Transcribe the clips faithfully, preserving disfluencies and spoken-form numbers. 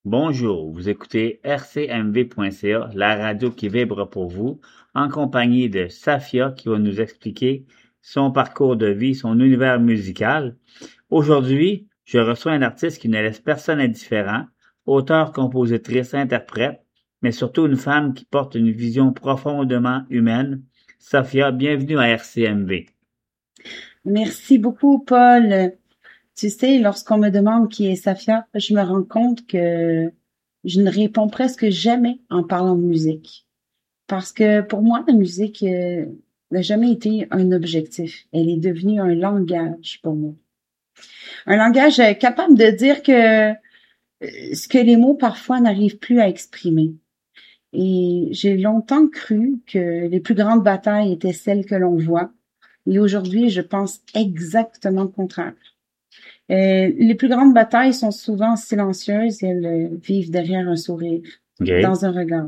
Bonjour, vous écoutez r c m v point c a, la radio qui vibre pour vous, en compagnie de Safia qui va nous expliquer son parcours de vie, son univers musical. Aujourd'hui, je reçois un artiste qui ne laisse personne indifférent, auteur, compositrice, interprète, mais surtout une femme qui porte une vision profondément humaine. Safia, bienvenue à r c m v. Merci beaucoup, Paul. Tu sais, lorsqu'on me demande qui est Safia, je me rends compte que je ne réponds presque jamais en parlant de musique. Parce que pour moi, la musique euh, n'a jamais été un objectif. Elle est devenue un langage pour moi. Un langage euh, capable de dire que euh, ce que les mots parfois n'arrivent plus à exprimer. Et j'ai longtemps cru que les plus grandes batailles étaient celles que l'on voit. Et aujourd'hui, je pense exactement le contraire. Euh, les plus grandes batailles sont souvent silencieuses et elles euh, vivent derrière un sourire, OK? dans un regard,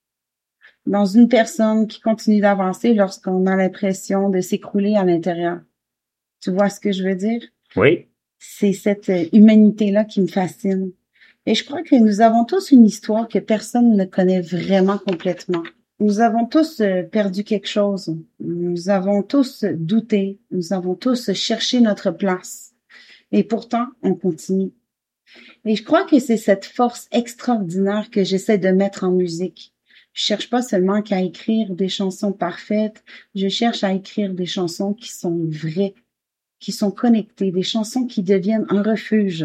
dans une personne qui continue d'avancer lorsqu'on a l'impression de s'écrouler à l'intérieur. Tu vois ce que je veux dire? Oui? C'est cette euh, humanité-là qui me fascine. Et je crois que nous avons tous une histoire que personne ne connaît vraiment complètement. Nous avons tous euh, perdu quelque chose. Nous avons tous douté. Nous avons tous cherché notre place. Et pourtant, on continue. Et je crois que c'est cette force extraordinaire que j'essaie de mettre en musique. Je cherche pas seulement qu'à écrire des chansons parfaites, je cherche à écrire des chansons qui sont vraies, qui sont connectées, des chansons qui deviennent un refuge.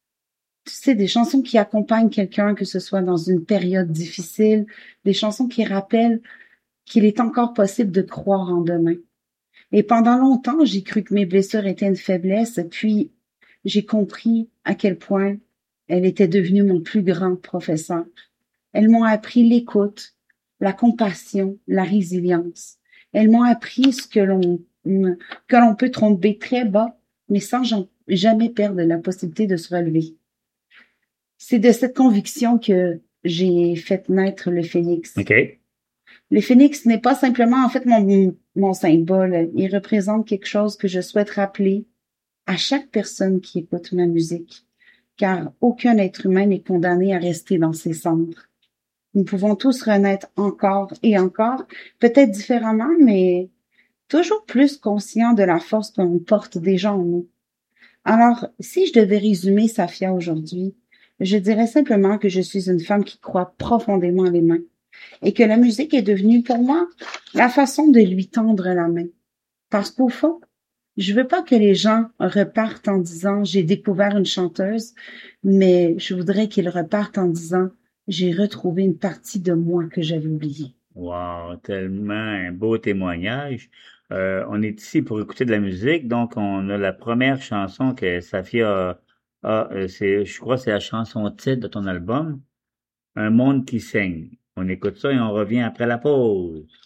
Tu sais, des chansons qui accompagnent quelqu'un, que ce soit dans une période difficile, des chansons qui rappellent qu'il est encore possible de croire en demain. Et pendant longtemps, j'ai cru que mes blessures étaient une faiblesse, puis j'ai compris à quel point elle était devenue mon plus grand professeur. Elles m'ont appris l'écoute, la compassion, la résilience. Elles m'ont appris ce que l'on que l'on peut tomber très bas, mais sans jamais perdre la possibilité de se relever. C'est de cette conviction que j'ai fait naître le phénix. OK? Le phénix n'est pas simplement en fait mon, mon symbole. Il représente quelque chose que je souhaite rappeler à chaque personne qui écoute ma musique, car aucun être humain n'est condamné à rester dans ses cendres. Nous pouvons tous renaître encore et encore, peut-être différemment, mais toujours plus conscients de la force qu'on porte déjà en nous. Alors, si je devais résumer Safia aujourd'hui, je dirais simplement que je suis une femme qui croit profondément à l'humain et que la musique est devenue pour moi la façon de lui tendre la main. Parce qu'au fond, je veux pas que les gens repartent en disant j'ai découvert une chanteuse, mais je voudrais qu'ils repartent en disant j'ai retrouvé une partie de moi que j'avais oubliée. Wow, tellement un beau témoignage. Euh, on est ici pour écouter de la musique, donc on a la première chanson que Safia a, a, euh, c'est, je crois, que c'est la chanson titre de ton album, Un monde qui saigne. On écoute ça et on revient après la pause.